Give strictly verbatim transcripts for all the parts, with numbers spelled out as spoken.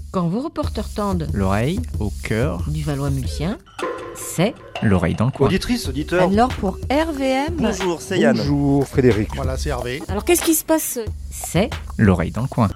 Quand vos reporters tendent l'oreille au cœur du Valois-Mulsien, c'est l'oreille dans le coin. Auditrice, auditeur. Alors pour R V M, Bonjour, c'est Yann. Bonjour Frédéric. Voilà, c'est Hervé. alors qu'est-ce qui se passe? C'est L'oreille dans le coin.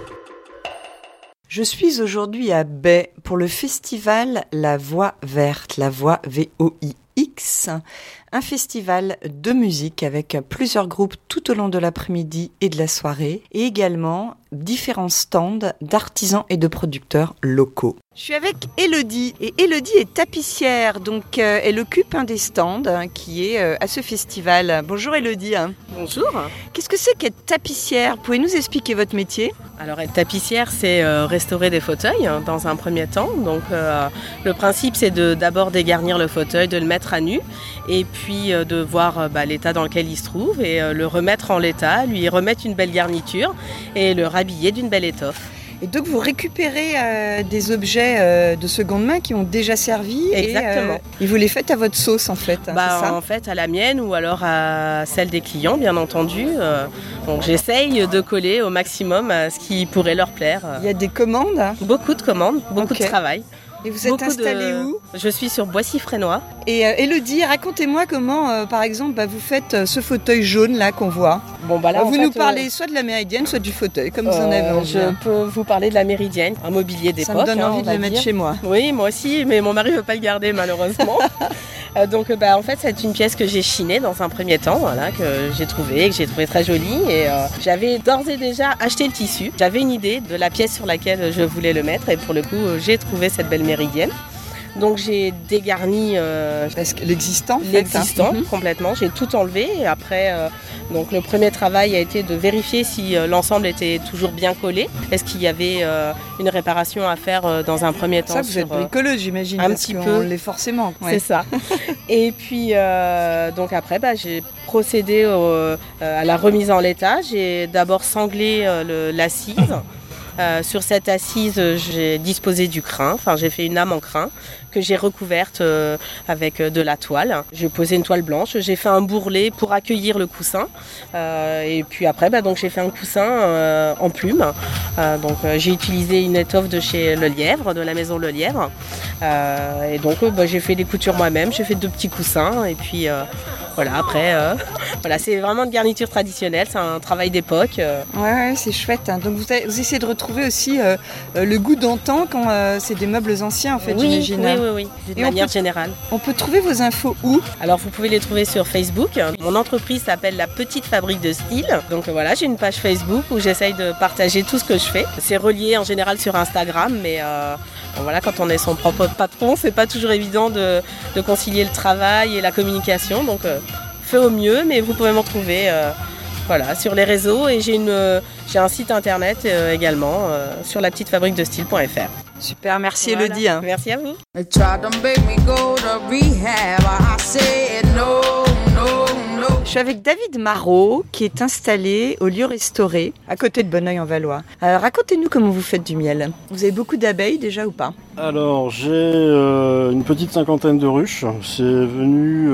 Je suis aujourd'hui à Baie pour le festival La Voix Verte, la Voix V O I X, un festival de musique avec plusieurs groupes tout au long de l'après-midi et de la soirée, et également différents stands d'artisans et de producteurs locaux. Je suis avec Élodie, et Élodie est tapissière, donc euh, elle occupe un des stands hein, qui est euh, à ce festival. Bonjour Élodie. Bonjour. Qu'est-ce que c'est qu'être tapissière? Pouvez nous expliquer votre métier? Alors être tapissière, c'est euh, restaurer des fauteuils hein, dans un premier temps. Donc euh, le principe, c'est de d'abord dégarnir le fauteuil, de le mettre à nu, et puis euh, de voir euh, bah, l'état dans lequel il se trouve et euh, le remettre en l'état, lui remettre une belle garniture et le rhabiller d'une belle étoffe. Et donc vous récupérez euh, des objets euh, de seconde main qui ont déjà servi. Exactement. Et, euh, et vous les faites à votre sauce en fait. Hein, bah, c'est ça en fait à la mienne ou alors à celle des clients bien entendu. Euh, donc j'essaye de coller au maximum à ce qui pourrait leur plaire. Il y a des commandes? Beaucoup de commandes, beaucoup Okay. de travail. Et vous êtes Beaucoup installée de... où? Je suis sur Boissy-Frénois. Et euh, Élodie, racontez-moi comment, euh, par exemple, bah, vous faites euh, ce fauteuil jaune là qu'on voit. Bon, bah là, Euh, en vous fait, nous parlez euh, soit de la méridienne, soit du fauteuil, comme vous en euh, avez envie. Je hein. peux vous parler de la Méridienne, un mobilier d'époque. Ça me donne hein, envie on de va le mettre dire. chez moi. Oui, moi aussi, mais mon mari ne veut pas le garder malheureusement. euh, donc, bah, en fait, c'est une pièce que j'ai chinée dans un premier temps, voilà, que j'ai trouvée, que j'ai trouvée très jolie. Et euh, j'avais d'ores et déjà acheté le tissu. J'avais une idée de la pièce sur laquelle je voulais le mettre, et pour le coup, j'ai trouvé cette belle Méridienne. Donc j'ai dégarni euh, Parce que l'existant, en fait, l'existant hein. complètement, j'ai tout enlevé et après euh, donc le premier travail a été de vérifier si euh, l'ensemble était toujours bien collé. Est-ce qu'il y avait euh, une réparation à faire euh, dans un premier temps? Ça, vous sur, êtes bricoleuse, j'imagine. un parce petit qu'on peu. l'est forcément. C'est Ouais. ça. Et puis euh, donc après bah, j'ai procédé au, euh, à la remise en l'état. J'ai d'abord sanglé euh, le, l'assise. Euh, sur cette assise, j'ai disposé du crin, enfin j'ai fait une âme en crin que j'ai recouverte euh, avec de la toile. J'ai posé une toile blanche, j'ai fait un bourrelet pour accueillir le coussin euh, et puis après bah, donc j'ai fait un coussin euh, en plume. Euh, donc euh, j'ai utilisé une étoffe de chez Le Lièvre, de la maison Le Lièvre euh, et donc euh, bah, j'ai fait les coutures moi-même, j'ai fait deux petits coussins et puis euh, voilà après euh, voilà, c'est vraiment une garniture traditionnelle, c'est un travail d'époque. Euh. Ouais, ouais, c'est chouette. Hein. Donc vous, avez, vous essayez de retrouver aussi euh, euh, le goût d'antan quand euh, c'est des meubles anciens en fait, oui, j'imagine. oui, hein. oui, oui, d'une Et on manière peut- générale. On peut trouver vos infos où? Alors vous pouvez les trouver sur Facebook. Mon entreprise s'appelle La Petite Fabrique de Style. Donc voilà, j'ai une page Facebook où j'essaye de partager tout ce que je fais. C'est relié en général sur Instagram, mais euh, bon, voilà, quand on est son propre patron, c'est pas toujours évident de, de concilier le travail et la communication. Donc euh, fait au mieux, mais vous pouvez me retrouver euh, voilà, sur les réseaux et j'ai, une, euh, j'ai un site internet euh, également euh, sur la petite fabrique de style point f r. Super, merci Voilà. Élodie. Hein. Merci à vous. They tried to make me go to rehab. I said no, no, no. Je suis avec David Marot qui est installé au lieu restauré à côté de Bonneuil-en-Valois. Alors racontez-nous comment vous faites du miel. Vous avez beaucoup d'abeilles déjà ou pas? Alors j'ai euh, une petite cinquantaine de ruches. C'est venu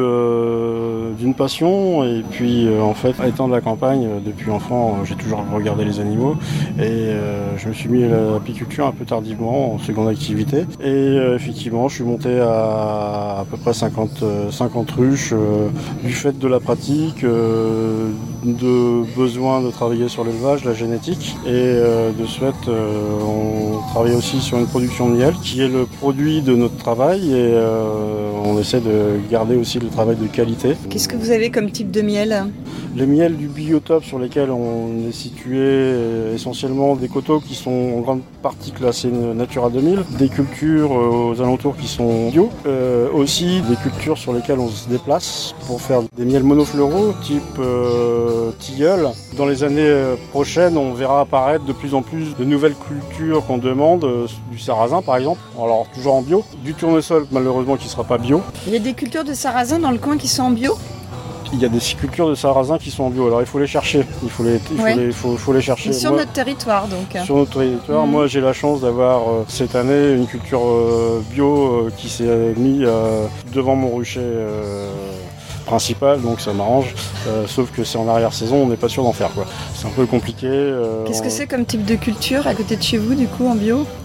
euh, d'une passion et puis euh, en fait étant de la campagne euh, depuis enfant euh, j'ai toujours regardé les animaux et euh, je me suis mis à l'apiculture un peu tardivement en seconde activité et euh, effectivement je suis monté à à peu près cinquante, euh, cinquante ruches euh, du fait de la pratique, euh, de besoin de travailler sur l'élevage, la génétique et euh, de ce fait euh, on travaille aussi sur une production de miel qui est le produit de notre travail et euh, on essaie de garder aussi le travail de qualité. Qu'est-ce que vous avez comme type de miel? Les miels du biotope sur lesquels on est situé, euh, essentiellement des coteaux qui sont en grande partie classés Natura deux mille, des cultures euh, aux alentours qui sont bio, euh, aussi des cultures sur lesquelles on se déplace pour faire des miels monofloraux type euh, tilleul. Dans les années prochaines, on verra apparaître de plus en plus de nouvelles cultures qu'on demande, euh, du sarrasin par exemple, alors toujours en bio, du tournesol malheureusement qui ne sera pas bio. Il y a des cultures de sarrasin dans le coin qui sont en bio? Il y a des cultures de sarrasin qui sont en bio, alors il faut les chercher, il faut les, il faut Ouais. les, faut, faut les chercher. Sur Moi, notre territoire donc. sur notre territoire, Mhm. moi j'ai la chance d'avoir euh, cette année une culture euh, bio euh, qui s'est mise euh, devant mon rucher euh, principal, donc ça m'arrange, euh, sauf que c'est en arrière-saison, on n'est pas sûr d'en faire quoi. C'est un peu compliqué. euh, Qu'est-ce que on- c'est comme type de culture à côté de chez vous du coup en bio? euh,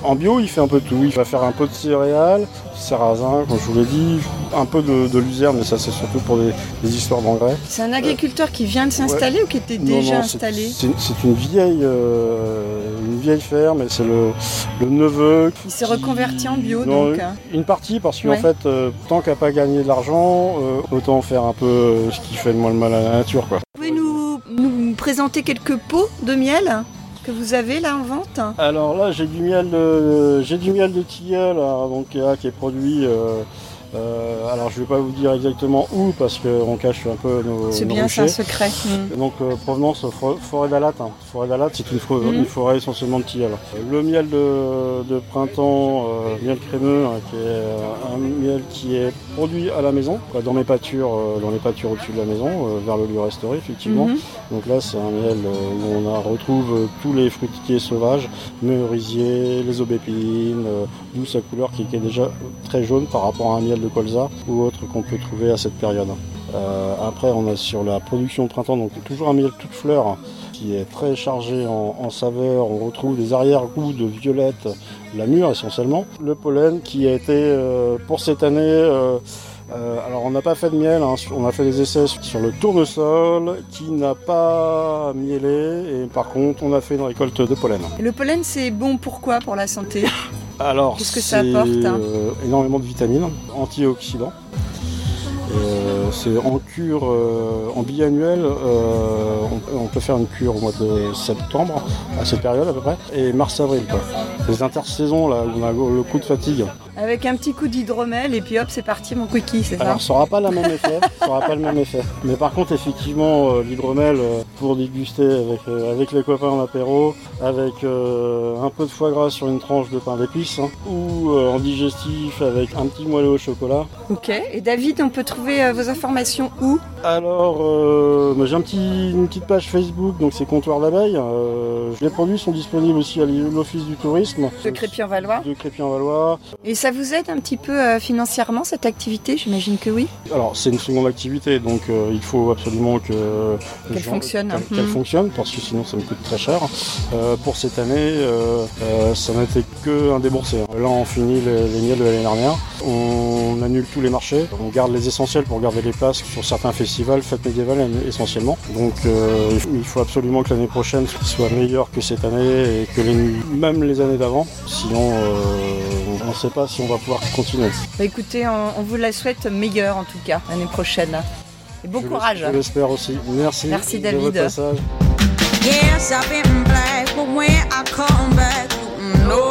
En bio, il fait un peu de tout. Il va faire un peu de céréales, sarrasin, comme je vous l'ai dit, un peu de, de luzerne, mais ça c'est surtout pour des, des histoires d'engrais. C'est un agriculteur euh, qui vient de s'installer ouais. ou qui était non, déjà non, installé? C'est, c'est, c'est une vieille, euh, une vieille ferme, et c'est le, le neveu. Il s'est qui... reconverti en bio, non, donc. Une partie, parce qu'en ouais. fait, euh, tant qu'à pas gagner de l'argent, euh, autant faire un peu euh, ce qui fait le moins le mal à la nature, quoi. Vous pouvez nous, nous présenter quelques pots de miel que vous avez là en vente? Alors là, j'ai du miel de, j'ai du miel de tilleul, donc là, qui est produit. Euh, euh, alors je ne vais pas vous dire exactement où parce qu'on cache un peu nos. C'est nos bien, ruchers. c'est un secret. Mmh. Donc euh, provenance for, forêt d'Alatte. Hein. Forêt d'Alatte, c'est une, for- mmh. une forêt essentiellement de tilleul. Le miel de, de printemps, euh, miel crémeux, hein, qui est un miel qui est produit à la maison, quoi, dans mes pâtures, euh, dans les pâtures au-dessus de la maison, euh, vers le lieu restauré effectivement. Mmh. Donc là, c'est un miel euh, où on a, retrouve euh, tous les fruitiers sauvages, merisiers, les aubépines, euh, d'où sa couleur qui, qui est déjà très jaune par rapport à un miel de colza ou autre qu'on peut trouver à cette période. Euh, après, on a sur la production de printemps, donc toujours un miel toute fleur hein, qui est très chargé en, en saveur. On retrouve des arrière-goûts de violette, la mûre essentiellement. Le pollen qui a été euh, pour cette année. Euh, Euh, alors on n'a pas fait de miel, hein, on a fait des essais sur le tournesol qui n'a pas mielé et par contre on a fait une récolte de pollen. Et le pollen c'est bon pourquoi pour la santé? Alors qu'est-ce que ça apporte hein euh, énormément de vitamines, antioxydants. Euh, c'est en cure, euh, en biannuel, euh, on, on peut faire une cure au mois de septembre, à cette période à peu près, et mars-avril quoi. Les intersaisons là où on a le coup de fatigue. Avec un petit coup d'hydromel et puis hop c'est parti mon quickie, c'est ça? Alors ça n'aura pas le même effet, ça aura pas le même effet. Mais par contre effectivement euh, l'hydromel euh, pour déguster avec, euh, avec les copains en apéro, avec euh, un peu de foie gras sur une tranche de pain d'épices, hein, ou euh, en digestif avec un petit moelleux au chocolat. Ok, et David on peut trouver euh, vos informations où? Alors euh, j'ai un petit, une petite page Facebook, donc c'est Comptoir d'abeilles. Euh, les produits sont disponibles aussi à l'Office du tourisme. De Crépy-en-Valois. De Crépy-en-Valois. Et ça vous aide un petit peu euh, financièrement cette activité? J'imagine que oui. Alors c'est une seconde activité, donc euh, il faut absolument que qu'elle gens, fonctionne. Qu'elle, qu'elle mmh. fonctionne, parce que sinon ça me coûte très cher. Euh, pour cette année, euh, euh, ça n'était qu'un déboursé. Là on finit les, les miels de l'année dernière. On annule tous les marchés. On garde les essentiels pour garder les places sur certains festivals, fêtes médiévales essentiellement. Donc euh, il faut absolument que l'année prochaine soit meilleure que cette année et que les, même les années d'avant. Sinon euh, on ne sait pas si on va pouvoir continuer. Bah écoutez, on, on vous la souhaite meilleure en tout cas l'année prochaine. Et bon je courage. Je l'espère aussi. Merci. Merci David. De votre passage. Yes, I've been black, but when I come back, no,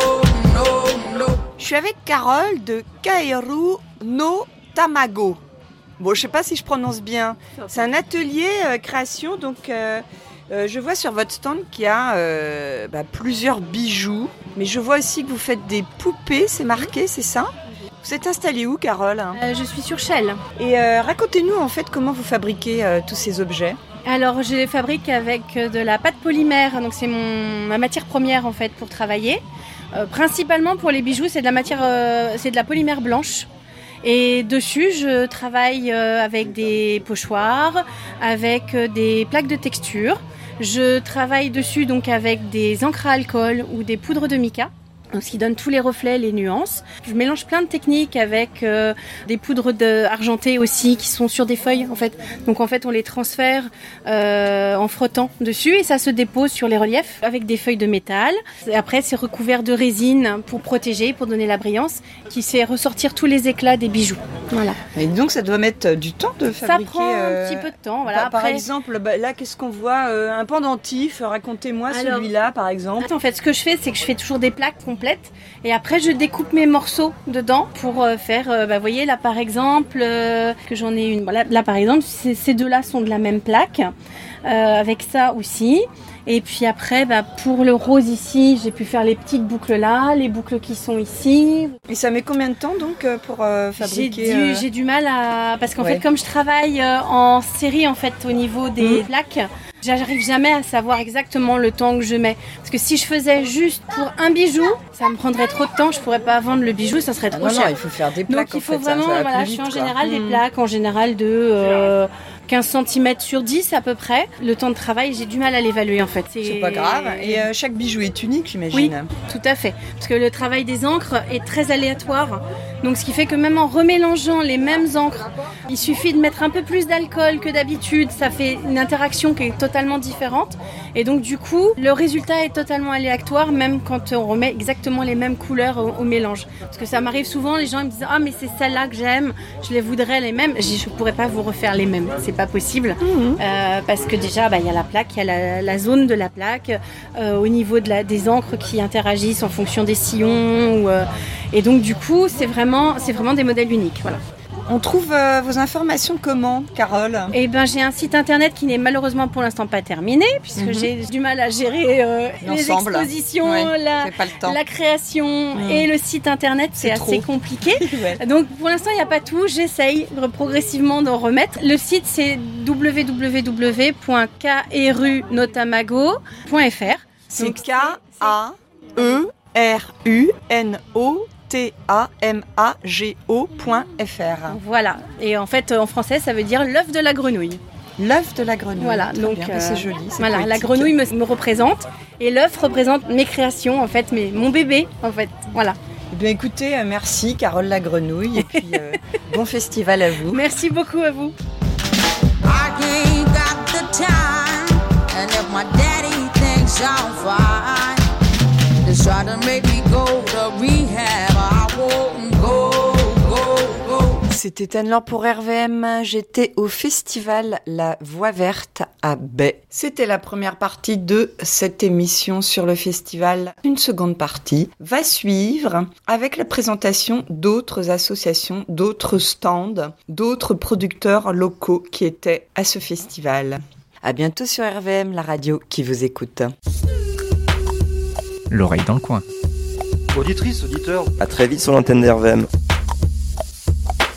no, no. Je suis avec Carole de Kaeru no Tamago. Bon, je sais pas si je prononce bien. C'est un atelier euh, création, donc euh, euh, je vois sur votre stand qu'il y a euh, bah, plusieurs bijoux, mais je vois aussi que vous faites des poupées, c'est marqué, c'est ça? Vous êtes installée où, Carole? euh, Je suis sur Chelles. Et euh, racontez-nous en fait comment vous fabriquez euh, tous ces objets. Alors je les fabrique avec de la pâte polymère, donc c'est mon, ma matière première en fait pour travailler. Euh, principalement pour les bijoux, c'est de la matière, euh, c'est de la polymère blanche. Et dessus, je travaille avec des pochoirs, avec des plaques de texture. Je travaille dessus donc avec des encres à alcool ou des poudres de mica, ce qui donne tous les reflets, les nuances. Je mélange plein de techniques avec euh, des poudres de argentées aussi qui sont sur des feuilles en fait. Donc en fait on les transfère euh, en frottant dessus et ça se dépose sur les reliefs avec des feuilles de métal. Et après c'est recouvert de résine pour protéger, pour donner la brillance, qui fait ressortir tous les éclats des bijoux. Voilà. Et donc ça doit mettre du temps de fabriquer. Ça prend euh... un petit peu de temps. Voilà. Par, après... par exemple, bah, là qu'est-ce qu'on voit euh, un pendentif. Racontez-moi Alors, celui-là par exemple. En fait ce que je fais c'est que je fais toujours des plaques complètes. Et après je découpe mes morceaux dedans pour euh, faire, euh, bah, vous voyez là par exemple, euh, que j'en ai une, là, là par exemple c- ces deux-là sont de la même plaque, euh, avec ça aussi. Et puis après, bah, pour le rose ici, j'ai pu faire les petites boucles là, les boucles qui sont ici. Et ça met combien de temps donc pour euh, fabriquer j'ai du, euh... j'ai du mal à... Parce qu'en ouais. fait, comme je travaille euh, en série en fait au niveau des mmh. plaques, j'arrive jamais à savoir exactement le temps que je mets. Parce que si je faisais juste pour un bijou, ça me prendrait trop de temps, je pourrais pas vendre le bijou, ça serait trop ah non, cher. Non, il faut faire des plaques. Donc il faut en fait, vraiment, ça, ça voilà, vite, je fais en quoi. général mmh. des plaques, en général de... Euh, quinze centimètres sur dix à peu près. Le temps de travail, j'ai du mal à l'évaluer en fait. C'est, c'est pas grave. Et euh, chaque bijou est unique, j'imagine. Oui, tout à fait. Parce que le travail des encres est très aléatoire. Donc ce qui fait que même en remélangeant les mêmes encres, il suffit de mettre un peu plus d'alcool que d'habitude. Ça fait une interaction qui est totalement différente. Et donc du coup, le résultat est totalement aléatoire, même quand on remet exactement les mêmes couleurs au, au mélange. Parce que ça m'arrive souvent, les gens me disent « Ah mais c'est celle-là que j'aime, je les voudrais les mêmes ». Je ne pourrais pas vous refaire les mêmes, c'est pas possible. Mmh. Euh, parce que déjà, bah, y a la plaque, il y a la, la zone de la plaque, euh, au niveau de la, des encres qui interagissent en fonction des sillons. Ou, euh, et donc du coup, c'est vraiment, c'est vraiment des modèles uniques. Voilà. On trouve euh, vos informations comment, Carole ? Eh ben, j'ai un site internet qui n'est malheureusement pour l'instant pas terminé, puisque mm-hmm. j'ai du mal à gérer euh, les expositions, ouais, la, la création mm. et le site internet, c'est, c'est assez trop. compliqué. Ouais. Donc pour l'instant, il n'y a pas tout. J'essaye progressivement d'en remettre. Le site, c'est w w w point k r u notamago point f r. C'est K A E R U N O T A M A G O point F R. Voilà. Et en fait, en français, ça veut dire l'œuf de la grenouille. L'œuf de la grenouille. Voilà. Donc, bien, euh, c'est joli. C'est voilà, poétique. La grenouille me, me représente et l'œuf représente mes créations, en fait, mes, mon bébé, en fait. Voilà. Eh bien, écoutez, euh, merci Carole la grenouille et puis euh, bon festival à vous. Merci beaucoup à vous. I ain't got the time, and if my daddy thinks I'm fine, they try to make me go to rehab. I won't go, go, go. C'était Anne-Laure pour R V M. J'étais au festival La Voix Verte à Baie. C'était la première partie de cette émission sur le festival. Une seconde partie va suivre avec la présentation d'autres associations, d'autres stands, d'autres producteurs locaux qui étaient à ce festival. À bientôt sur R V M, la radio qui vous écoute. L'oreille dans le coin. Auditrice, auditeur, à très vite sur l'antenne d'R V M.